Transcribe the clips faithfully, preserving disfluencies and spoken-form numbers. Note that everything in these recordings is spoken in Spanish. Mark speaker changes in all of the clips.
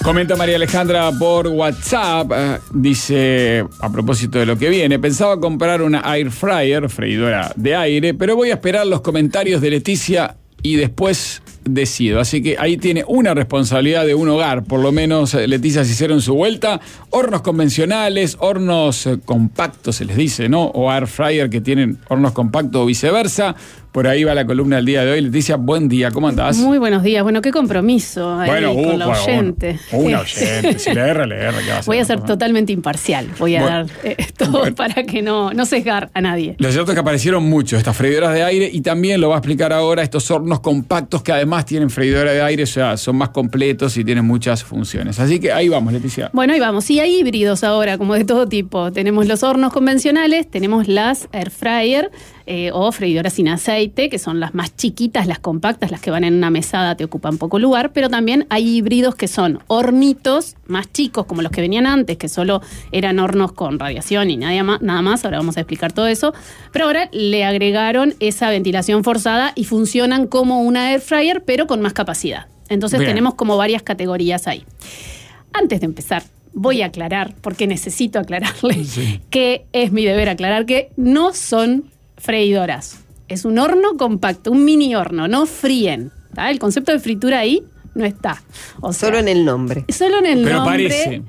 Speaker 1: Comenta María Alejandra por WhatsApp, eh, dice, a propósito de lo que viene, pensaba comprar una air fryer, freidora de aire, pero voy a esperar los comentarios de Leticia y después decido. Así que ahí tiene una responsabilidad de un hogar, por lo menos Leticia se hicieron su vuelta. Hornos convencionales, hornos eh, compactos se les dice, ¿no? O air fryer que tienen hornos compactos o viceversa. Por ahí va la columna del día de hoy. Leticia, buen día, ¿cómo andás?
Speaker 2: Muy buenos días. Bueno, qué compromiso ahí
Speaker 1: bueno,
Speaker 2: con
Speaker 1: uh,
Speaker 2: la
Speaker 1: bueno,
Speaker 2: oyente.
Speaker 1: Bueno, una oyente. Si le erra, le erra. ¿Qué va a hacer?
Speaker 2: Voy a ser totalmente imparcial. Voy a
Speaker 1: bueno,
Speaker 2: dar eh, todo
Speaker 1: bueno.
Speaker 2: para que no, no sesgar a nadie.
Speaker 1: Lo cierto es que aparecieron mucho estas freidoras de aire y también lo va a explicar ahora estos hornos compactos que además tienen freidora de aire, o sea, son más completos y tienen muchas funciones. Así que ahí vamos, Leticia.
Speaker 2: Bueno, ahí vamos. Sí, hay híbridos ahora, como de todo tipo. Tenemos los hornos convencionales, tenemos las air fryer eh, o freidoras sin aceite, que son las más chiquitas, las compactas, las que van en una mesada, te ocupan poco lugar, pero también hay híbridos que son hornitos más chicos, como los que venían antes, que solo eran hornos con radiación y nada más, nada más. Ahora vamos a explicar todo eso. Pero ahora le agregaron esa ventilación forzada y funcionan como una air fryer, pero con más capacidad. Entonces
Speaker 1: Bien.
Speaker 2: tenemos como varias categorías ahí. Antes de empezar, voy a aclarar, porque necesito aclararle,
Speaker 1: Sí.
Speaker 2: que es mi deber aclarar que no son freidoras. Es un horno compacto, un mini horno, no fríen. ¿Tá? El concepto de fritura ahí no está. O sea,
Speaker 3: Solo en el nombre.
Speaker 2: Solo en el
Speaker 1: Pero
Speaker 2: nombre.
Speaker 1: parece.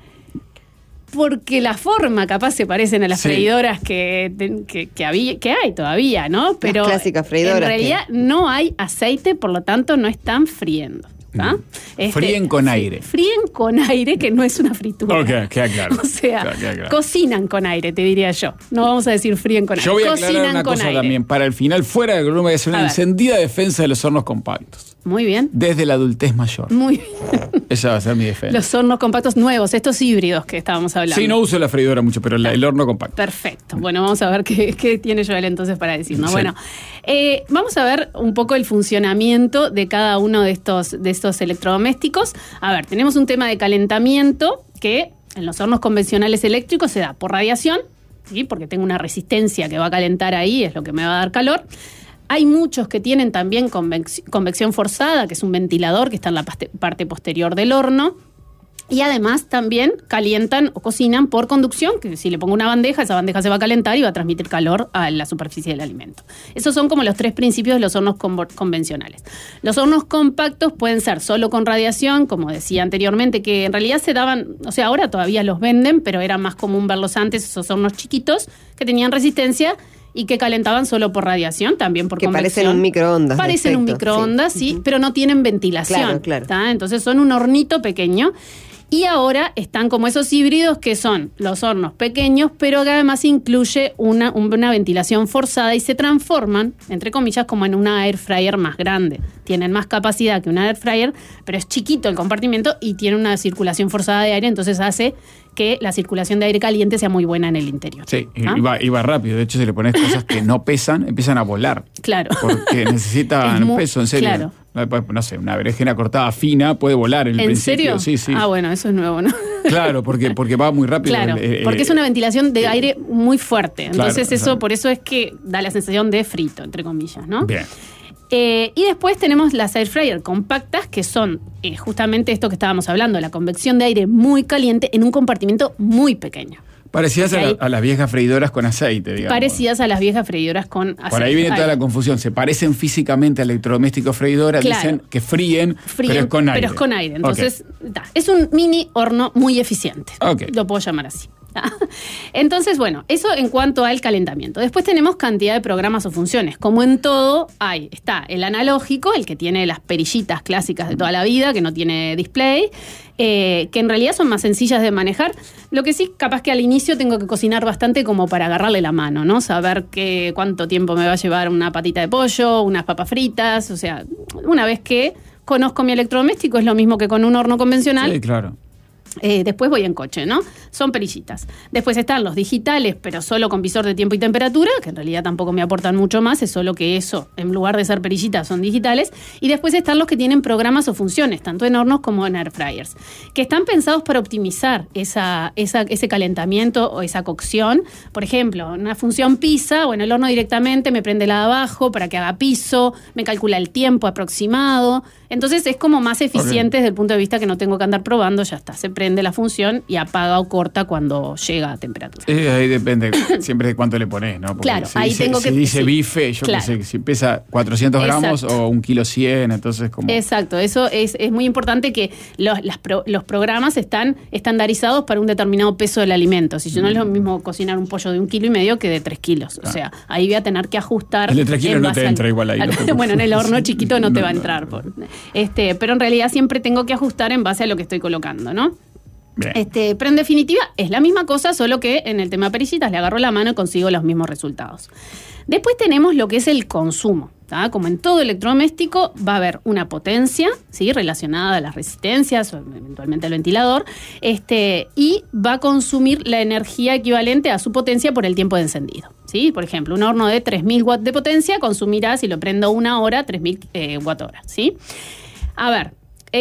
Speaker 2: Porque la forma capaz se parecen a las
Speaker 1: Sí.
Speaker 2: freidoras que, que, que, había, que hay todavía, ¿no? Pero
Speaker 3: clásicas freidoras
Speaker 2: en realidad
Speaker 3: que-
Speaker 2: no hay aceite, por lo tanto no están friendo. ¿tá? Este,
Speaker 1: Fríen con aire.
Speaker 2: Fríen con aire, que no es una fritura.
Speaker 1: Ok, queda claro.
Speaker 2: O sea,
Speaker 1: Queda- queda claro.
Speaker 2: cocinan con aire, te diría yo. No vamos a decir fríen con aire.
Speaker 1: Yo voy a
Speaker 2: Cocinan
Speaker 1: aclarar una
Speaker 2: con
Speaker 1: cosa
Speaker 2: aire.
Speaker 1: también. Para el final, fuera de columna, voy a hacer una
Speaker 2: A ver.
Speaker 1: encendida defensa de los hornos compactos.
Speaker 2: Muy bien.
Speaker 1: Desde la adultez mayor.
Speaker 2: Muy bien.
Speaker 1: Esa va a ser mi defensa.
Speaker 2: Los hornos compactos nuevos, estos híbridos que estábamos hablando.
Speaker 1: Sí, no uso la freidora mucho, pero la- el horno compacto.
Speaker 2: Perfecto. Bueno, vamos a ver qué, qué tiene Joel entonces para decirnos.
Speaker 1: Sí.
Speaker 2: Bueno, eh, vamos a ver un poco el funcionamiento de cada uno de estos, de estos electrodomésticos. A ver, tenemos un tema de calentamiento que en los hornos convencionales eléctricos se da por radiación, ¿sí? Porque tengo una resistencia que va a calentar ahí, es lo que me va a dar calor. Hay muchos que tienen también convec- convección forzada, que es un ventilador que está en la paste- parte posterior del horno. Y además también calientan o cocinan por conducción, que si le pongo una bandeja, esa bandeja se va a calentar y va a transmitir calor a la superficie del alimento. Esos son como los tres principios de los hornos convo- convencionales. Los hornos compactos pueden ser solo con radiación, como decía anteriormente, que en realidad se daban, o sea, ahora todavía los venden, pero era más común verlos antes, esos hornos chiquitos que tenían resistencia y que calentaban solo por radiación, también por
Speaker 3: Que
Speaker 2: convección.
Speaker 3: parecen un microondas. de
Speaker 2: Parecen un
Speaker 3: efecto,
Speaker 2: microondas, sí,
Speaker 3: Ujú.
Speaker 2: pero no tienen ventilación.
Speaker 3: Claro, claro.
Speaker 2: ¿tá? Entonces son un hornito pequeño. Y ahora están como esos híbridos que son los hornos pequeños, pero que además incluye una, una ventilación forzada y se transforman, entre comillas, como en una air fryer más grande. Tienen más capacidad que una air fryer, pero es chiquito el compartimiento y tiene una circulación forzada de aire, entonces hace que la circulación de aire caliente sea muy buena en el interior.
Speaker 1: Sí, y,
Speaker 2: ¿Ah?
Speaker 1: y va, y va rápido. De hecho, si le pones cosas que no pesan, empiezan a volar.
Speaker 2: Claro.
Speaker 1: Porque necesitan
Speaker 2: Es muy-
Speaker 1: peso, en serio.
Speaker 2: claro.
Speaker 1: No sé, una berenjena cortada fina puede volar en el
Speaker 2: ¿En
Speaker 1: principio.
Speaker 2: serio?
Speaker 1: Sí, sí.
Speaker 2: Ah, bueno, eso es nuevo, ¿no?
Speaker 1: Claro, porque, porque va muy rápido.
Speaker 2: Claro,
Speaker 1: Eh, eh,
Speaker 2: porque es una ventilación de
Speaker 1: eh,
Speaker 2: aire muy fuerte. Entonces
Speaker 1: claro,
Speaker 2: eso,
Speaker 1: claro.
Speaker 2: por eso es que da la sensación de frito, entre comillas, ¿no?
Speaker 1: Bien.
Speaker 2: Eh, y después tenemos las air fryer compactas, que son eh, justamente esto que estábamos hablando, la convección de aire muy caliente en un compartimento muy pequeño.
Speaker 1: Parecidas a, la-
Speaker 2: Ahí-
Speaker 1: a las viejas freidoras con aceite, digamos.
Speaker 2: Parecidas a las viejas freidoras con aceite.
Speaker 1: Por ahí viene toda
Speaker 2: Ahí.
Speaker 1: la confusión. Se parecen físicamente al electrodoméstico freidora,
Speaker 2: Claro.
Speaker 1: dicen que fríen,
Speaker 2: Fríen,
Speaker 1: pero es con aire.
Speaker 2: Pero es con aire.
Speaker 1: Ok.
Speaker 2: Entonces, ta, es un mini horno muy eficiente.
Speaker 1: Ok.
Speaker 2: Lo puedo llamar así. ¿tá? Entonces, bueno, eso en cuanto al calentamiento. Después tenemos cantidad de programas o funciones. Como en todo, hay, está el analógico, el que tiene las perillitas clásicas de toda la vida, que no tiene display, eh, que en realidad son más sencillas de manejar. Lo que sí, capaz que al inicio tengo que cocinar bastante como para agarrarle la mano, ¿no? Saber qué, cuánto tiempo me va a llevar una patita de pollo, unas papas fritas, o sea, una vez que conozco mi electrodoméstico, es lo mismo que con un horno convencional.
Speaker 1: Sí, claro.
Speaker 2: Eh, después voy en coche, ¿no? Son perillitas. Después están los digitales, pero solo con visor de tiempo y temperatura, que en realidad tampoco me aportan mucho más, es solo que eso, en lugar de ser perillitas, son digitales. Y después están los que tienen programas o funciones, tanto en hornos como en air fryers, que están pensados para optimizar esa, esa, ese calentamiento o esa cocción. Por ejemplo, una función pizza, bueno, el horno directamente me prende la de abajo para que haga piso, me calcula el tiempo aproximado. Entonces es como más eficiente okay. desde el punto de vista que no tengo que andar probando, ya está, se prende la función y apaga o corta cuando llega a temperatura.
Speaker 1: Eh, ahí depende siempre de cuánto le pones, ¿no? Porque
Speaker 2: claro,
Speaker 1: si
Speaker 2: ahí
Speaker 1: dice,
Speaker 2: tengo que...
Speaker 1: Si dice
Speaker 2: sí,
Speaker 1: bife, yo
Speaker 2: claro.
Speaker 1: qué sé, si pesa cuatrocientos gramos o un kilo cien, entonces como...
Speaker 2: Exacto, eso es, es muy importante que los, las pro, los programas están estandarizados para un determinado peso del alimento. Si yo no es lo mismo cocinar un pollo de un kilo y medio que de tres kilos. Ah. O sea, ahí voy a tener que ajustar...
Speaker 1: El de tres kilos no te entra al, igual ahí.
Speaker 2: Al, bueno, en el horno chiquito no te va a entrar. Por, este, pero en realidad siempre tengo que ajustar en base a lo que estoy colocando, ¿no? Este, pero en definitiva es la misma cosa, solo que en el tema perillitas le agarro la mano y consigo los mismos resultados. Después tenemos lo que es el consumo. ¿tá? Como en todo electrodoméstico va a haber una potencia, ¿sí? relacionada a las resistencias o eventualmente al ventilador, este, y va a consumir la energía equivalente a su potencia por el tiempo de encendido. ¿sí? Por ejemplo, un horno de tres mil watts de potencia consumirá, si lo prendo una hora, tres mil eh, watt horas. ¿sí? A ver,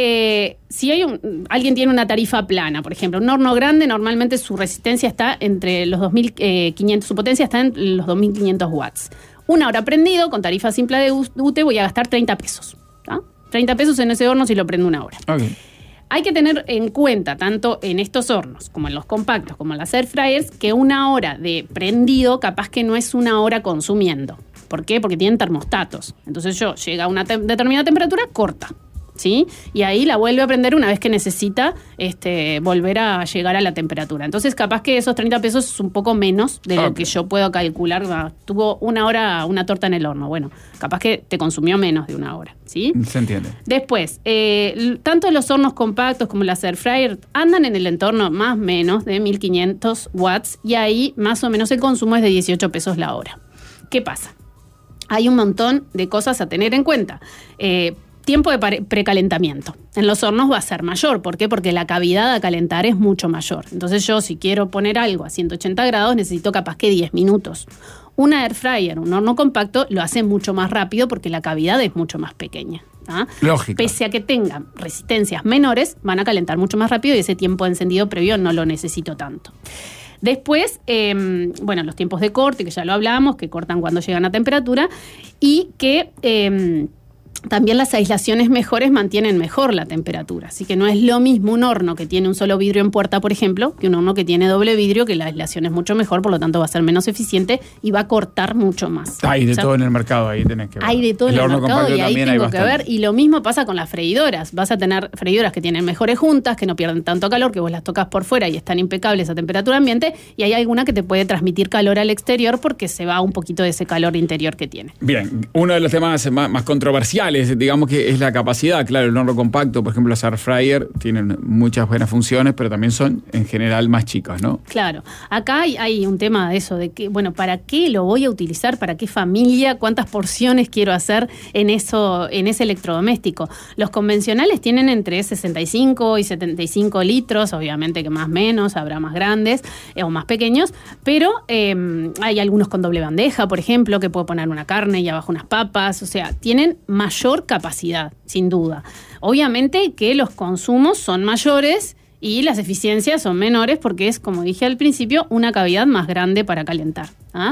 Speaker 2: Eh, si hay un, alguien tiene una tarifa plana, por ejemplo, un horno grande, normalmente su resistencia está entre los dos mil quinientos, su potencia está en los dos mil quinientos watts. Una hora prendido, con tarifa simple de U T E, voy a gastar treinta pesos. ¿tá? treinta pesos en ese horno si lo prendo una hora.
Speaker 1: Okay.
Speaker 2: Hay que tener en cuenta, tanto en estos hornos, como en los compactos, como en las air fryers, que una hora de prendido capaz que no es una hora consumiendo. ¿Por qué? Porque tienen termostatos. Entonces yo, llega a una te- determinada temperatura, corta. ¿sí? Y ahí la vuelve a prender una vez que necesita este, volver a llegar a la temperatura. Entonces, capaz que esos treinta pesos es un poco menos de okay. lo que yo puedo calcular. Tuvo una hora una torta en el horno. Bueno, capaz que te consumió menos de una hora, ¿sí?
Speaker 1: Se entiende.
Speaker 2: Después, eh, tanto los hornos compactos como las air fryer andan en el entorno más o menos de mil quinientos watts y ahí más o menos el consumo es de dieciocho pesos la hora. ¿Qué pasa? Hay un montón de cosas a tener en cuenta. Eh, Tiempo de precalentamiento. En los hornos va a ser mayor. ¿Por qué? Porque la cavidad a calentar es mucho mayor. Entonces yo, si quiero poner algo a ciento ochenta grados, necesito capaz que diez minutos. Una air fryer, un horno compacto, lo hace mucho más rápido porque la cavidad es mucho más pequeña. ¿ah?
Speaker 1: Lógico.
Speaker 2: Pese a que tengan resistencias menores, van a calentar mucho más rápido y ese tiempo de encendido previo no lo necesito tanto. Después, eh, bueno, los tiempos de corte, que ya lo hablamos, que cortan cuando llegan a temperatura, y que... Eh, También las aislaciones mejores mantienen mejor la temperatura. Así que no es lo mismo un horno que tiene un solo vidrio en puerta, por ejemplo, que un horno que tiene doble vidrio, que la aislación es mucho mejor, por lo tanto va a ser menos eficiente y va a cortar mucho más.
Speaker 1: Hay de
Speaker 2: o sea,
Speaker 1: todo en el mercado, ahí tenés que ver.
Speaker 2: Hay de todo
Speaker 1: el
Speaker 2: en el mercado y ahí tengo que ver. Y lo mismo pasa con las freidoras. Vas a tener freidoras que tienen mejores juntas, que no pierden tanto calor, que vos las tocas por fuera y están impecables a temperatura ambiente, y hay alguna que te puede transmitir calor al exterior porque se va un poquito de ese calor interior que tiene.
Speaker 1: Bien, uno de los temas más, más controversiales, digamos que es la capacidad. Claro, el horno compacto, por ejemplo, los air fryer tienen muchas buenas funciones, pero también son en general más chicos, ¿no?
Speaker 2: Claro. Acá hay, hay un tema de eso, de que, bueno, ¿para qué lo voy a utilizar? ¿Para qué familia? ¿Cuántas porciones quiero hacer en eso, en ese electrodoméstico? Los convencionales tienen entre sesenta y cinco y setenta y cinco litros, obviamente que más menos, habrá más grandes eh, o más pequeños, pero eh, hay algunos con doble bandeja, por ejemplo, que puedo poner una carne y abajo unas papas, o sea, tienen mayor capacidad, sin duda. Obviamente que los consumos son mayores y las eficiencias son menores porque es, como dije al principio, una cavidad más grande para calentar. ¿ah?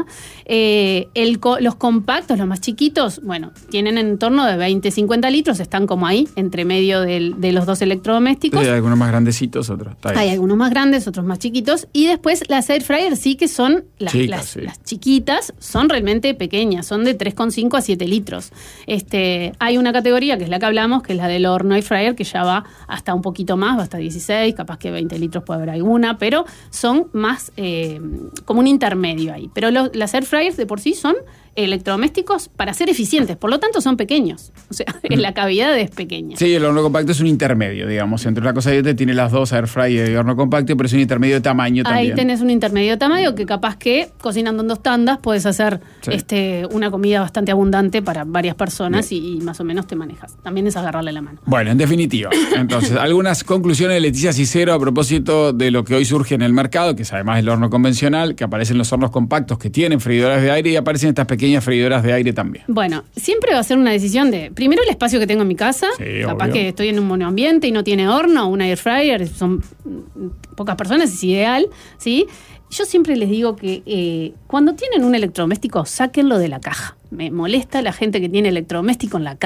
Speaker 2: Eh, el, los compactos, los más chiquitos, bueno, tienen en torno de veinte, cincuenta litros, están como ahí, entre medio del, de los dos electrodomésticos.
Speaker 1: Hay algunos más grandecitos, otros.
Speaker 2: Hay algunos más grandes, otros más chiquitos. Y después las air fryer sí que son, las,
Speaker 1: Chicas,
Speaker 2: las,
Speaker 1: sí.
Speaker 2: las chiquitas, son realmente pequeñas, son de tres coma cinco a siete litros. Este, hay una categoría, que es la que hablamos, que es la del horno air fryer, que ya va hasta un poquito más, va hasta dieciséis, capaz que veinte litros puede haber alguna, pero son más eh, como un intermedio ahí. Pero los, las air fryers de por sí son electrodomésticos para ser eficientes, por lo tanto son pequeños, o sea, mm. la cavidad es pequeña.
Speaker 1: Sí, el horno compacto es un intermedio, digamos, entre una cosa y otra tiene las dos air fryer y horno compacto, pero es un intermedio de tamaño también.
Speaker 2: Ahí tenés un intermedio de tamaño que capaz que cocinando en dos tandas puedes hacer sí. este, una comida bastante abundante para varias personas y, y más o menos te manejas. También es agarrarle la mano.
Speaker 1: Bueno, en definitiva, entonces, algunas conclusiones de Leticia Cicero a propósito de lo que hoy surge en el mercado, que es además el horno convencional, que aparecen los hornos compactos que tienen freidoras de aire y aparecen estas pequeñas freidoras de aire también.
Speaker 2: Bueno, siempre va a ser una decisión de, primero el espacio que tengo en mi casa,
Speaker 1: sí,
Speaker 2: capaz
Speaker 1: obvio.
Speaker 2: Que estoy en un monoambiente y no tiene horno, una air fryer, son pocas personas, es ideal, ¿sí? Yo siempre les digo que eh, cuando tienen un electrodoméstico, sáquenlo de la caja. Me molesta la gente que tiene electrodoméstico en la caja.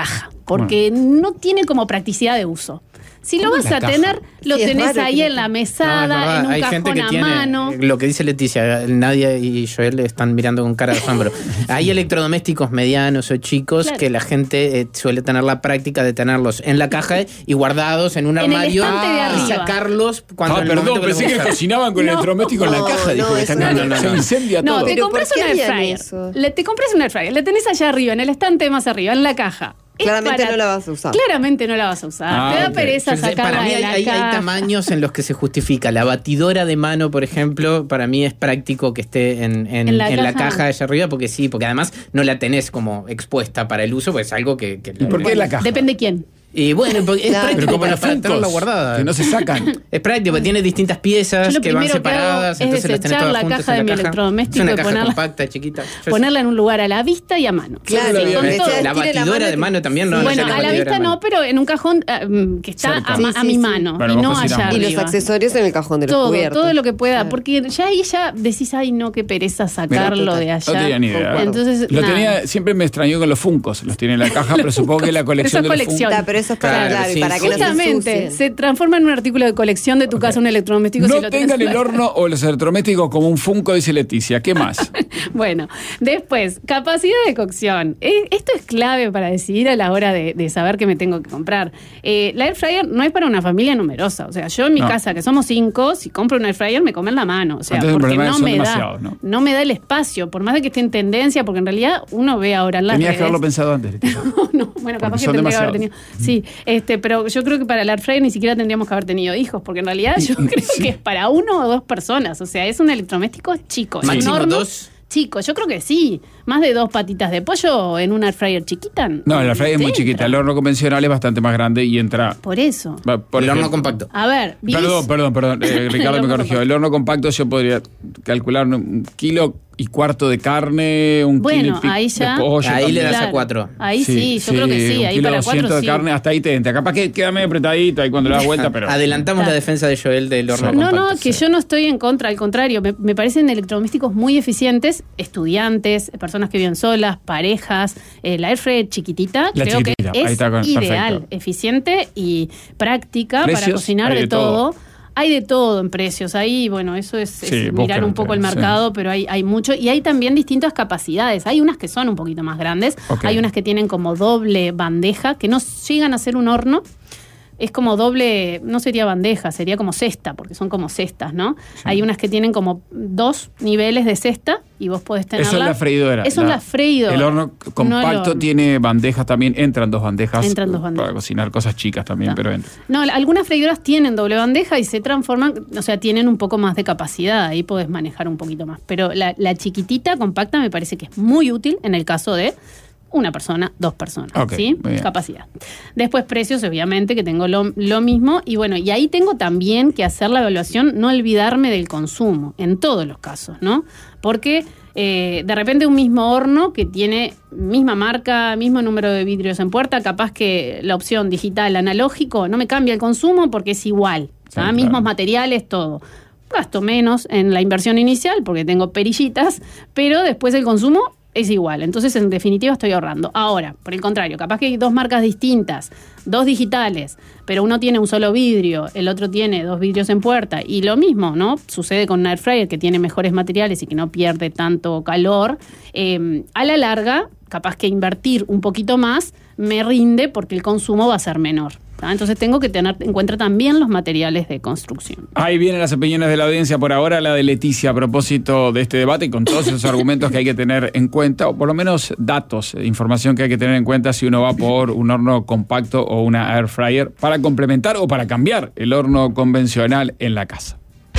Speaker 2: porque bueno. no tiene como practicidad de uso. Si lo vas a caja? tener, lo sí, tenés ahí en la mesada, no, en un Hay cajón gente que a tiene, mano.
Speaker 3: Lo que dice Leticia, Nadia y Joel están mirando con cara de asombro. Hay electrodomésticos medianos o chicos claro. que la gente eh, suele tener la práctica de tenerlos en la caja y guardados en un
Speaker 2: en
Speaker 3: armario
Speaker 2: ah,
Speaker 3: y sacarlos cuando
Speaker 1: ah,
Speaker 3: el
Speaker 1: perdón, pensé que, que cocinaban con no, electrodomésticos no, en la caja. No, dijo, que no, no, no,
Speaker 2: se
Speaker 1: no. incendia
Speaker 2: no,
Speaker 1: todo.
Speaker 2: Te compras un air fryer. Le, te compras un air fryer, le tenés allá arriba, en el estante más arriba, en la caja.
Speaker 4: Claramente
Speaker 2: para,
Speaker 4: no la vas a usar.
Speaker 2: Claramente no la vas a usar. Ah, Te da okay. pereza sacarla
Speaker 3: Para mí
Speaker 2: de
Speaker 3: hay,
Speaker 2: la
Speaker 3: hay, hay tamaños en los que se justifica. La batidora de mano, por ejemplo, para mí es práctico que esté en, en, ¿En, la, en caja? la caja allá arriba, porque sí, porque además no la tenés como expuesta para el uso, pues es algo que... que
Speaker 1: ¿Y por qué la caja?
Speaker 2: Depende de quién.
Speaker 3: Y bueno, porque es
Speaker 1: claro,
Speaker 3: práctico
Speaker 1: para,
Speaker 3: para tenerla guardada.
Speaker 1: Que no se sacan.
Speaker 3: Es práctico, porque tiene distintas piezas que van separadas,
Speaker 2: que
Speaker 3: entonces las tenés todas
Speaker 2: la
Speaker 3: juntas
Speaker 2: caja de
Speaker 3: en la
Speaker 2: mi
Speaker 3: caja.
Speaker 2: electrodoméstico
Speaker 3: Es una
Speaker 2: y
Speaker 3: caja
Speaker 2: ponerla,
Speaker 3: compacta, chiquita. Yo
Speaker 2: ponerla en un lugar a la vista y a mano.
Speaker 4: Claro,
Speaker 2: sí,
Speaker 4: con todo.
Speaker 3: La batidora de mano también, ¿no?
Speaker 2: Bueno,
Speaker 3: no
Speaker 2: a la vista no, pero en un cajón uh, que está a, sí, a sí, mi sí. mano bueno, y no allá
Speaker 4: Y
Speaker 2: arriba.
Speaker 4: los accesorios en el cajón de los
Speaker 2: todo,
Speaker 4: cubiertos.
Speaker 2: Todo lo que pueda, claro. porque ya ahí ya decís, ay no, qué pereza sacarlo
Speaker 1: Mira,
Speaker 2: de allá.
Speaker 1: No tenía ni idea.
Speaker 2: Entonces,
Speaker 1: lo
Speaker 2: nada.
Speaker 1: tenía, siempre me extrañó con los Funkos, los tiene en la caja, pero supongo que la colección de los Funkos.
Speaker 4: Pero eso es para, claro, y para que
Speaker 2: no se Se transforma en un artículo de colección de tu okay. casa, un electrodoméstico.
Speaker 1: No
Speaker 2: si lo
Speaker 1: tengan el horno o los electrodomésticos como un Funko, dice Leticia. ¿Qué más?
Speaker 2: Bueno, después, capacidad de cocción. Eh, esto es clave para decidir a la hora de, de saber qué me tengo que comprar. Eh, la air fryer no es para una familia numerosa. O sea, yo en mi no. casa, que somos cinco, si compro una air fryer me comen la mano. O sea, Entonces, porque no me da ¿no? no me da el espacio, por más de que esté en tendencia, porque en realidad uno ve ahora en las
Speaker 1: Tenías
Speaker 2: redes.
Speaker 1: que haberlo pensado antes.
Speaker 2: no, no, bueno, capaz que tendría que haber tenido. Sí, este, pero yo creo que para la air fryer ni siquiera tendríamos que haber tenido hijos, porque en realidad yo creo sí. que es para uno o dos personas. O sea, es un electrodoméstico chico.
Speaker 3: ¿Máximo
Speaker 2: un horno
Speaker 3: dos?
Speaker 2: Chico, yo creo que sí. Más de dos patitas de pollo en una air fryer chiquita.
Speaker 1: No, la air fryer es muy chiquita. El horno convencional es bastante más grande y entra...
Speaker 2: Por eso.
Speaker 3: Va, por el horno compacto.
Speaker 2: A ver, ¿vivís?
Speaker 1: Perdón, perdón, perdón. Eh, Ricardo me corrigió.
Speaker 2: compacto.
Speaker 1: El horno compacto yo podría calcular un kilo y cuarto de carne, un
Speaker 2: bueno,
Speaker 1: kilo y
Speaker 2: ahí ya,
Speaker 1: de pollo.
Speaker 3: Ahí
Speaker 1: también.
Speaker 3: le das
Speaker 2: claro.
Speaker 3: a cuatro.
Speaker 2: Ahí sí, sí yo sí, creo que sí. Ahí para cuatro
Speaker 1: de
Speaker 2: sí.
Speaker 1: carne, hasta ahí te entra. Capaz que queda medio apretadito ahí cuando le das vuelta, pero...
Speaker 3: Adelantamos
Speaker 2: claro.
Speaker 3: la defensa de Joel del horno
Speaker 2: no,
Speaker 3: compacto.
Speaker 2: No, no, que sí. yo no estoy en contra, al contrario. Me, me parecen electrodomésticos muy eficientes, estudiantes, personas que viven solas, parejas. Eh, la air fryer chiquitita,
Speaker 1: la
Speaker 2: creo
Speaker 1: chiquitita.
Speaker 2: que es
Speaker 1: con,
Speaker 2: ideal,
Speaker 1: perfecto.
Speaker 2: eficiente y práctica
Speaker 1: ¿Precios?
Speaker 2: para cocinar de, de todo. todo. Hay de todo en precios. Ahí, bueno, eso es,
Speaker 1: sí,
Speaker 2: es mirar un poco el mercado, sí. pero hay, hay mucho. Y hay también distintas capacidades. Hay unas que son un poquito más grandes. Okay. Hay unas que tienen como doble bandeja, que no llegan a ser un horno. Es como doble, no sería bandeja, sería como cesta, porque son como cestas, ¿no? Sí. Hay unas que tienen como dos niveles de cesta y vos podés tenerla.
Speaker 1: Eso es la freidora.
Speaker 2: Eso es la, la freidora.
Speaker 1: El horno compacto no el horno. Tiene bandejas también, entran dos bandejas.
Speaker 2: Entran dos bandejas.
Speaker 1: Para cocinar cosas chicas también, no. pero entran.
Speaker 2: No, algunas freidoras tienen doble bandeja y se transforman, o sea, tienen un poco más de capacidad, ahí podés manejar un poquito más. Pero la, la chiquitita, compacta, me parece que es muy útil en el caso de... una persona, dos personas,
Speaker 1: okay,
Speaker 2: ¿sí? Capacidad. Después precios, obviamente, que tengo lo, lo mismo. Y bueno, y ahí tengo también que hacer la evaluación, no olvidarme del consumo, en todos los casos, ¿no? Porque eh, de repente un mismo horno que tiene misma marca, mismo número de vidrios en puerta, capaz que la opción digital analógico no me cambia el consumo porque es igual, sí, claro. Mismos materiales, todo. Gasto menos en la inversión inicial porque tengo perillitas, pero después el consumo es igual, entonces en definitiva estoy ahorrando. Ahora, por el contrario, capaz que hay dos marcas distintas, dos digitales, pero uno tiene un solo vidrio, el otro tiene dos vidrios en puerta, y lo mismo, ¿no? Sucede con un air fryer que tiene mejores materiales y que no pierde tanto calor. Eh, a la larga, capaz que invertir un poquito más me rinde porque el consumo va a ser menor. Entonces tengo que tener en cuenta también los materiales de construcción.
Speaker 1: Ahí vienen las opiniones de la audiencia. Por ahora la de Leticia a propósito de este debate y con todos esos argumentos que hay que tener en cuenta, o por lo menos datos, información que hay que tener en cuenta si uno va por un horno compacto o una air fryer para complementar o para cambiar el horno convencional en la casa.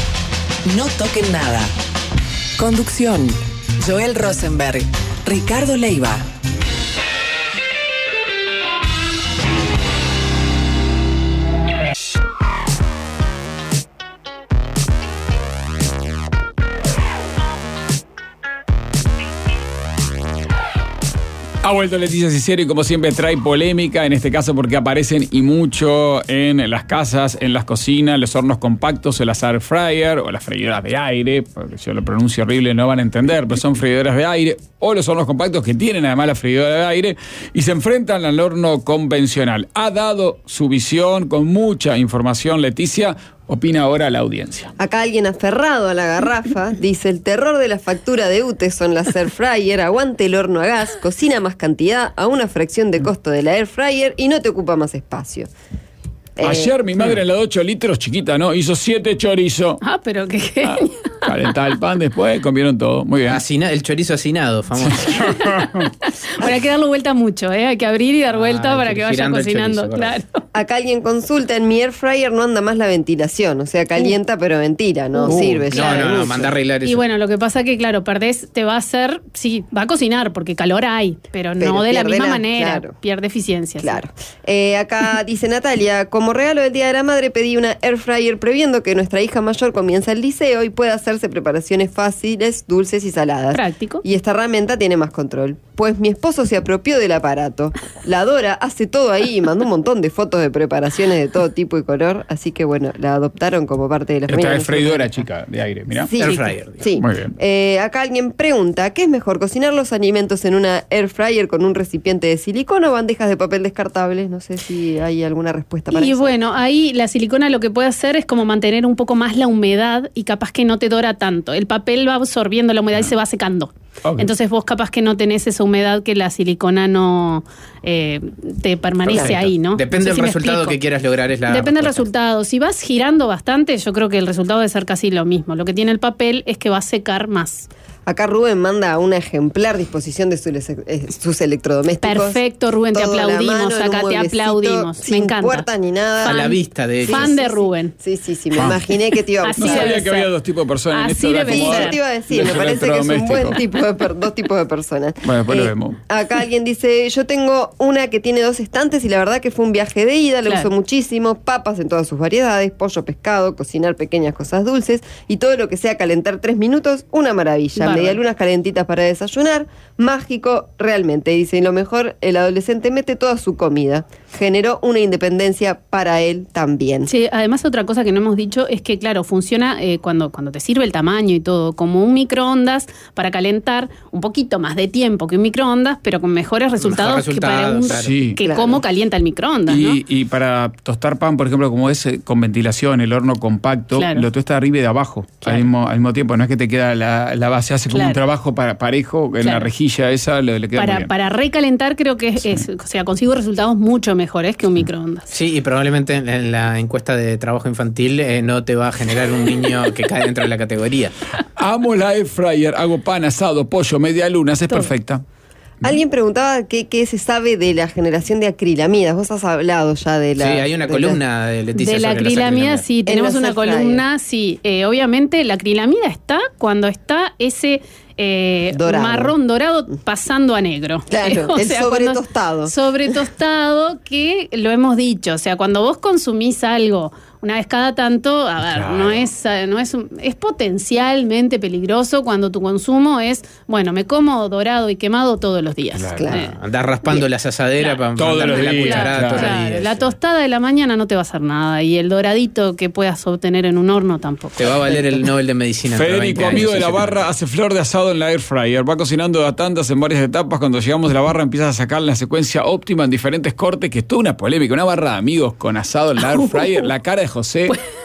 Speaker 5: No toquen nada. Conducción: Joel Rosenberg, Ricardo Leiva.
Speaker 1: Ha vuelto Leticia Cicero y como siempre trae polémica, en este caso porque aparecen y mucho en las casas, en las cocinas, los hornos compactos o las air fryer o las freidoras de aire, porque si yo lo pronuncio horrible no van a entender, pero son freidoras de aire, o los hornos compactos que tienen además la freidora de aire y se enfrentan al horno convencional. Ha dado su visión con mucha información, Leticia. Opina ahora la audiencia.
Speaker 4: Acá alguien aferrado a la garrafa dice: el terror de la factura de U T E son las air fryer, aguante el horno a gas, cocina más cantidad a una fracción de costo de la air fryer y no te ocupa más espacio.
Speaker 1: Ayer
Speaker 4: eh,
Speaker 1: mi madre en la de ocho litros, chiquita, ¿no? Hizo siete chorizos.
Speaker 2: Ah, pero qué genial.
Speaker 1: Ah, calentaba el pan después, comieron todo. Muy bien.
Speaker 3: Asina, el chorizo hacinado, famoso.
Speaker 2: Ahora hay que darle vuelta mucho, ¿eh? Hay que abrir y dar vuelta
Speaker 3: Ah,
Speaker 2: para que vaya
Speaker 3: girando el
Speaker 2: cocinando,
Speaker 3: chorizo,
Speaker 2: claro.
Speaker 4: Acá alguien consulta: en mi air fryer no anda más la ventilación, o sea, calienta pero ventila, no
Speaker 3: Uh,
Speaker 4: sirve
Speaker 3: no,
Speaker 4: ya.
Speaker 3: no,
Speaker 4: en
Speaker 3: no,
Speaker 4: uso.
Speaker 3: manda a arreglar eso.
Speaker 2: Y bueno, lo que pasa que, claro, perdés, te va a hacer, sí, va a cocinar, porque calor hay, pero,
Speaker 4: Pero
Speaker 2: no de la
Speaker 4: pierde
Speaker 2: misma
Speaker 4: la-
Speaker 2: manera,
Speaker 4: claro.
Speaker 2: pierde eficiencia. sí.
Speaker 4: Claro. Eh, acá dice Natalia: como regalo del Día de la Madre pedí una air fryer previendo que nuestra hija mayor comienza el liceo y pueda hacerse preparaciones fáciles, dulces y saladas.
Speaker 2: Práctico.
Speaker 4: Y esta herramienta tiene más control. Pues mi esposo se apropió del aparato. La Dora hace todo ahí y mandó un montón de fotos de preparaciones de todo tipo y color, así que bueno, la adoptaron como parte de la familia.
Speaker 1: Esta es freidora chica de aire, mirá.
Speaker 4: Sí,
Speaker 3: Air fryer, digamos.
Speaker 4: sí.
Speaker 1: Muy bien.
Speaker 4: Eh, acá alguien pregunta: ¿qué es mejor, cocinar los alimentos en una air fryer con un recipiente de silicona o bandejas de papel descartables? No sé si hay alguna respuesta para
Speaker 2: Y
Speaker 4: eso.
Speaker 2: bueno, ahí la silicona lo que puede hacer es como mantener un poco más la humedad y capaz que no te dora tanto. El papel va absorbiendo la humedad y se va secando.
Speaker 1: Ok.
Speaker 2: Entonces vos capaz que no tenés esa humedad que la silicona no eh, te permanece
Speaker 3: Perfecto.
Speaker 2: ahí, ¿no?
Speaker 3: Depende
Speaker 2: No sé
Speaker 3: del
Speaker 2: si me
Speaker 3: resultado
Speaker 2: explico.
Speaker 3: que quieras lograr, es la
Speaker 2: Depende del
Speaker 3: respuesta.
Speaker 2: resultado. Si vas girando bastante, yo creo que el resultado debe ser casi lo mismo. Lo que tiene el papel es que va a secar más.
Speaker 4: Acá Rubén manda una ejemplar disposición de sus, eh, sus electrodomésticos.
Speaker 2: Perfecto, Rubén, te
Speaker 4: Todo a la
Speaker 2: aplaudimos,
Speaker 4: mano, en un
Speaker 2: acá te
Speaker 4: mueblecito,
Speaker 2: aplaudimos.
Speaker 4: Sin
Speaker 2: Me encanta.
Speaker 4: puerta ni nada.
Speaker 3: A la vista, de hecho.
Speaker 2: Fan de Rubén.
Speaker 4: Sí, sí, sí, me imaginé que te iba a
Speaker 2: Así
Speaker 1: No
Speaker 4: gustar.
Speaker 2: debe
Speaker 1: sabía que
Speaker 2: ser.
Speaker 1: había dos tipos de personas en
Speaker 2: Así
Speaker 1: esto.
Speaker 2: debe
Speaker 4: Sí,
Speaker 2: ser.
Speaker 4: yo te iba a decir, me parece que es un buen tipo de per- dos tipos de personas.
Speaker 1: Bueno, después lo vemos.
Speaker 4: Acá alguien dice: yo tengo una que tiene dos estantes y la verdad que fue un viaje de ida, la
Speaker 2: Claro.
Speaker 4: uso muchísimo, papas en todas sus variedades, pollo, pescado, cocinar pequeñas cosas dulces y todo lo que sea calentar tres minutos, una maravilla.
Speaker 2: Bárbaro.
Speaker 4: Medialunas calentitas para desayunar, mágico realmente. Dice: y lo mejor, el adolescente mete toda su comida. Generó una independencia para él también.
Speaker 2: Sí, además otra cosa que no hemos dicho es que, claro, funciona eh, cuando, cuando te sirve el tamaño y todo, como un microondas para calentar un poquito más de tiempo que un microondas, pero con mejores resultados,
Speaker 3: Mejor
Speaker 2: que para
Speaker 3: resultado,
Speaker 2: un
Speaker 3: claro.
Speaker 1: Sí.
Speaker 2: que
Speaker 4: Claro.
Speaker 2: cómo calienta el microondas, ¿no?
Speaker 1: Y, y para tostar pan, por ejemplo, como es eh, con ventilación, el horno compacto,
Speaker 2: Claro.
Speaker 1: lo tuesta de arriba y de abajo
Speaker 2: Claro.
Speaker 1: al, mismo, al mismo tiempo. No es que te queda la, la base, hace como
Speaker 2: Claro.
Speaker 1: un trabajo para, parejo, en la
Speaker 2: Claro.
Speaker 1: rejilla esa le, le queda muy
Speaker 2: Para,
Speaker 1: bien.
Speaker 2: para recalentar creo que es, es- o sea, consigo resultados mucho mejores que un microondas.
Speaker 3: Sí, y probablemente en- en la encuesta de trabajo infantil eh, no te va a generar un niño que cae dentro de la categoría.
Speaker 1: Amo la air fryer, hago pan, asado, pollo, media luna, es
Speaker 2: Todo.
Speaker 1: perfecta.
Speaker 4: Alguien preguntaba qué, qué se sabe de la generación de acrilamidas. Vos has hablado ya de la...
Speaker 3: Sí, hay una
Speaker 4: de la-
Speaker 3: columna de Leticia
Speaker 2: De la
Speaker 3: sobre las
Speaker 2: acrilamida,
Speaker 3: acrilamidas.
Speaker 2: sí, tenemos
Speaker 4: las
Speaker 2: una
Speaker 4: air fryer.
Speaker 2: columna, sí. Eh, obviamente la acrilamida está cuando está ese eh,
Speaker 4: Dorado.
Speaker 2: marrón dorado pasando a negro.
Speaker 4: Claro,
Speaker 2: O
Speaker 4: el
Speaker 2: sea,
Speaker 4: sobre
Speaker 2: cuando-
Speaker 4: tostado.
Speaker 2: Sobre tostado, que lo hemos dicho. O sea, cuando vos consumís algo una vez cada tanto, a ver,
Speaker 1: Claro.
Speaker 2: no es, eh, no es, un- es potencialmente peligroso cuando tu consumo es, bueno, me como dorado y quemado todos los días.
Speaker 1: Claro.
Speaker 4: Claro.
Speaker 2: Eh,
Speaker 3: Andás raspando la asadera
Speaker 2: Claro.
Speaker 3: para
Speaker 1: Todos
Speaker 3: mandarle
Speaker 1: los
Speaker 3: la
Speaker 1: días,
Speaker 3: cucharada
Speaker 1: claro.
Speaker 3: todos los
Speaker 2: Claro,
Speaker 3: días.
Speaker 2: la tostada de la mañana no te va a hacer nada y el doradito que puedas obtener en un horno tampoco.
Speaker 3: Te va a valer el Nobel de Medicina. dentro de
Speaker 1: Federico,
Speaker 3: veinte
Speaker 1: amigo
Speaker 3: años,
Speaker 1: de la
Speaker 3: ese
Speaker 1: barra, hace flor de asado en la air fryer. Va cocinando a tantas en varias etapas. Cuando llegamos de la barra empieza a sacar la secuencia óptima en diferentes cortes, que es toda una polémica. Una barra de amigos con asado en la air fryer. La cara de José.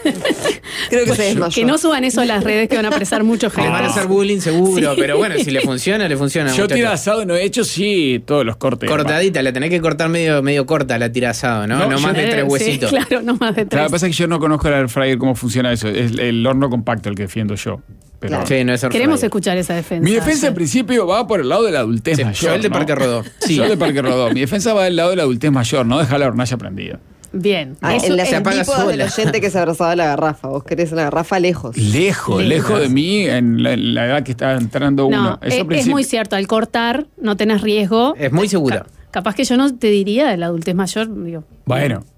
Speaker 4: Creo que se desmayó.
Speaker 2: Que no suban eso a las redes que van a apresar mucho
Speaker 3: Le
Speaker 2: gente.
Speaker 3: van a hacer bullying seguro, pero bueno, si le funciona, le funciona.
Speaker 1: Yo
Speaker 3: muchachos.
Speaker 1: tiro asado no he hecho, sí, todos los cortes.
Speaker 3: Cortadita, la tenés que cortar medio, medio corta la tira asado, ¿no?
Speaker 1: No,
Speaker 3: No,
Speaker 1: yo-
Speaker 3: más de
Speaker 2: Eh,
Speaker 3: tres
Speaker 2: sí,
Speaker 3: huesitos.
Speaker 2: claro, no más de
Speaker 1: Lo
Speaker 2: tres.
Speaker 1: que pasa es que yo no conozco la air fryer, cómo funciona eso. Es el horno compacto el que defiendo yo. Pero
Speaker 4: Claro.
Speaker 3: Sí, no es air
Speaker 2: Queremos
Speaker 3: fryer.
Speaker 2: escuchar esa defensa.
Speaker 1: mi defensa
Speaker 2: Sí.
Speaker 1: en principio va por el lado de la adultez
Speaker 3: Sí,
Speaker 1: mayor.
Speaker 3: yo el de
Speaker 1: ¿no?
Speaker 3: Parque Rodó. Sí.
Speaker 1: Yo el de Parque Rodó. Mi defensa va del lado de la adultez mayor, no dejar la hornalla prendida.
Speaker 2: Bien.
Speaker 4: Ah,
Speaker 2: Eso
Speaker 4: en las
Speaker 2: es-
Speaker 3: se apaga
Speaker 4: antípodas del
Speaker 3: sola.
Speaker 4: oyente que se abrazaba la garrafa. Vos querés la garrafa lejos.
Speaker 1: Lejos,
Speaker 2: Lejos.
Speaker 1: lejos de mí, en la, en la edad que está entrando uno.
Speaker 2: no,
Speaker 1: Eso
Speaker 2: es,
Speaker 1: al
Speaker 2: es
Speaker 1: principio-
Speaker 2: muy cierto. Al cortar no tenés riesgo.
Speaker 3: Es muy segura.
Speaker 2: Ca- capaz que yo no te diría de la adultez mayor. Digo,
Speaker 1: Bueno,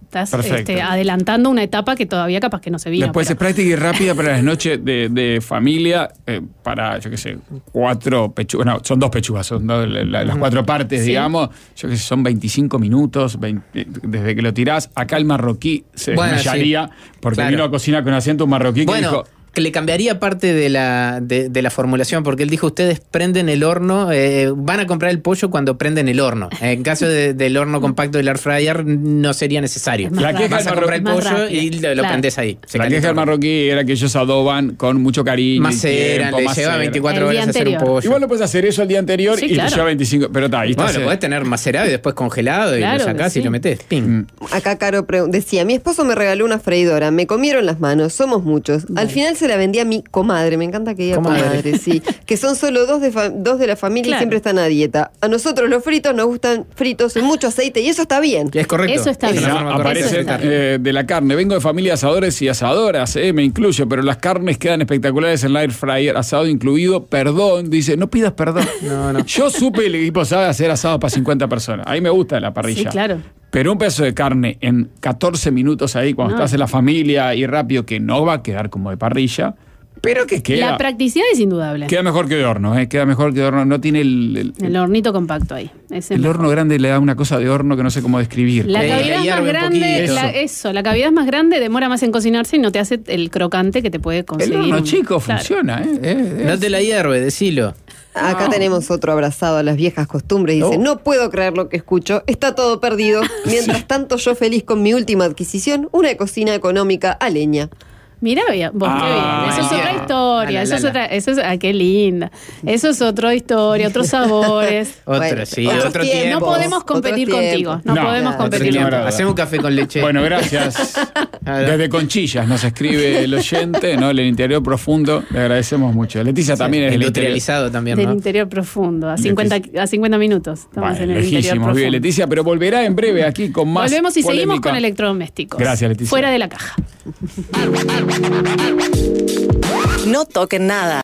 Speaker 2: Estás
Speaker 1: Perfecto.
Speaker 2: este, adelantando una etapa que todavía capaz que no se vino.
Speaker 1: Después
Speaker 2: pero-
Speaker 1: es práctica y rápida para las noches de, de familia, eh, para, yo qué sé, cuatro pechugas, no, son dos pechugas, son dos, la- la- las cuatro partes,
Speaker 2: Sí.
Speaker 1: digamos, yo qué sé, son veinticinco minutos, veinte, desde que lo tirás. Acá el marroquí se
Speaker 3: Bueno,
Speaker 1: desmayaría, porque
Speaker 3: Claro.
Speaker 1: vino a cocinar con acento un marroquí que
Speaker 3: Bueno,
Speaker 1: dijo...
Speaker 3: que le cambiaría parte de la, de, de la formulación, porque él dijo, ustedes prenden el horno, eh, van a comprar el pollo cuando prenden el horno. En caso de- del horno compacto del air fryer no sería necesario.
Speaker 2: Es más
Speaker 1: La queja
Speaker 3: Vas
Speaker 1: del
Speaker 3: a comprar el
Speaker 2: Más
Speaker 3: pollo
Speaker 2: rápido.
Speaker 3: y lo, lo
Speaker 2: Claro.
Speaker 3: prendés ahí. Se
Speaker 1: La
Speaker 3: calienta
Speaker 1: queja del
Speaker 3: rápido.
Speaker 1: marroquí era que ellos adoban con mucho cariño. y
Speaker 3: Maceran,
Speaker 1: tiempo,
Speaker 3: le lleva
Speaker 1: maceran.
Speaker 3: veinticuatro
Speaker 2: El día
Speaker 3: horas hacer un
Speaker 2: anterior.
Speaker 3: pollo.
Speaker 1: Igual lo puedes hacer eso el día anterior
Speaker 2: Sí,
Speaker 1: y
Speaker 2: claro.
Speaker 1: te lleva veinticinco. Pero está, ahí está.
Speaker 3: Bueno, lo podés tener macerado y después congelado y
Speaker 2: Claro
Speaker 3: lo
Speaker 2: que
Speaker 3: sacás
Speaker 2: sí.
Speaker 3: y lo metés. Ping.
Speaker 4: Acá Caro pre- decía, mi esposo me regaló una freidora, me comieron las manos, somos muchos. Al final se la vendí a mi comadre, me encanta que diga
Speaker 3: Comadre.
Speaker 4: comadre, sí, que son solo dos de, fa- dos de la familia
Speaker 2: Claro.
Speaker 4: y siempre están a dieta. A nosotros los fritos nos gustan fritos en mucho aceite y eso está bien.
Speaker 3: Es correcto.
Speaker 2: Eso está
Speaker 3: Es
Speaker 2: bien.
Speaker 3: una
Speaker 1: Ya
Speaker 3: forma correcta de
Speaker 1: aparecen
Speaker 3: hacer.
Speaker 1: eh, de la carne. Vengo de familia de asadores y asadoras, eh, me incluyo, pero las carnes quedan espectaculares en la air fryer, asado incluido. Perdón, dice, no pidas perdón.
Speaker 3: No, no.
Speaker 1: Yo supe el equipo sabe hacer asado para cincuenta personas. Ahí me gusta la parrilla.
Speaker 2: Sí, claro.
Speaker 1: Pero un pedazo de carne en catorce minutos ahí, cuando
Speaker 2: No.
Speaker 1: estás en la familia y rápido, que no va a quedar como de parrilla, pero que queda,
Speaker 2: La practicidad es indudable.
Speaker 1: queda mejor que de horno, eh, queda mejor que de horno. No tiene el, el-
Speaker 2: El hornito compacto ahí. Ese
Speaker 1: el
Speaker 2: es
Speaker 1: horno grande, le da una cosa de horno que no sé cómo describir.
Speaker 2: La
Speaker 3: Eh,
Speaker 2: cavidad
Speaker 3: hierve
Speaker 2: más
Speaker 3: un
Speaker 2: grande,
Speaker 3: poquito.
Speaker 2: la- eso, la cavidad más grande demora más en cocinarse y no te hace el crocante que te puede
Speaker 1: El
Speaker 2: conseguir.
Speaker 1: horno
Speaker 2: un-
Speaker 1: chico
Speaker 2: Claro.
Speaker 1: funciona, ¿eh? Eh,
Speaker 3: No te la hierve, decilo.
Speaker 4: Acá
Speaker 1: No.
Speaker 4: tenemos otro abrazado a las viejas costumbres. Dice,
Speaker 1: Oh.
Speaker 4: no puedo creer lo que escucho, está todo perdido. Mientras tanto, yo feliz con mi última adquisición, una cocina económica a leña.
Speaker 2: Mirá, bien, vos,
Speaker 1: Ah,
Speaker 2: qué bien. Eso es
Speaker 3: bien.
Speaker 2: otra historia.
Speaker 3: Ala,
Speaker 2: Eso es
Speaker 3: lala.
Speaker 2: otra. Eso es, ah, qué linda. Eso es otra historia, otros sabores.
Speaker 3: Otro,
Speaker 4: Bueno,
Speaker 3: sí,
Speaker 4: otros
Speaker 3: otro
Speaker 4: tiempos.
Speaker 3: tiempo.
Speaker 2: No podemos competir
Speaker 4: Otros
Speaker 2: contigo.
Speaker 4: tiempos.
Speaker 2: No,
Speaker 1: No,
Speaker 2: podemos
Speaker 1: otro
Speaker 2: competir
Speaker 1: tiempo.
Speaker 2: contigo.
Speaker 3: Hacemos un café con leche.
Speaker 1: Bueno, gracias. Desde Conchillas nos escribe el oyente, ¿no? El interior profundo. Le agradecemos mucho. Leticia también es del interior.
Speaker 3: industrializado también,
Speaker 2: Del
Speaker 3: ¿no?
Speaker 2: interior profundo, a cincuenta, a cincuenta minutos. Estamos
Speaker 1: Bueno,
Speaker 2: en el interior
Speaker 1: lejísimos,
Speaker 2: profundo.
Speaker 1: vive Leticia, pero volverá en breve aquí con más.
Speaker 2: Volvemos y seguimos
Speaker 1: polémica.
Speaker 2: con electrodomésticos.
Speaker 1: Gracias, Leticia.
Speaker 2: Fuera de la caja.
Speaker 5: No toquen nada.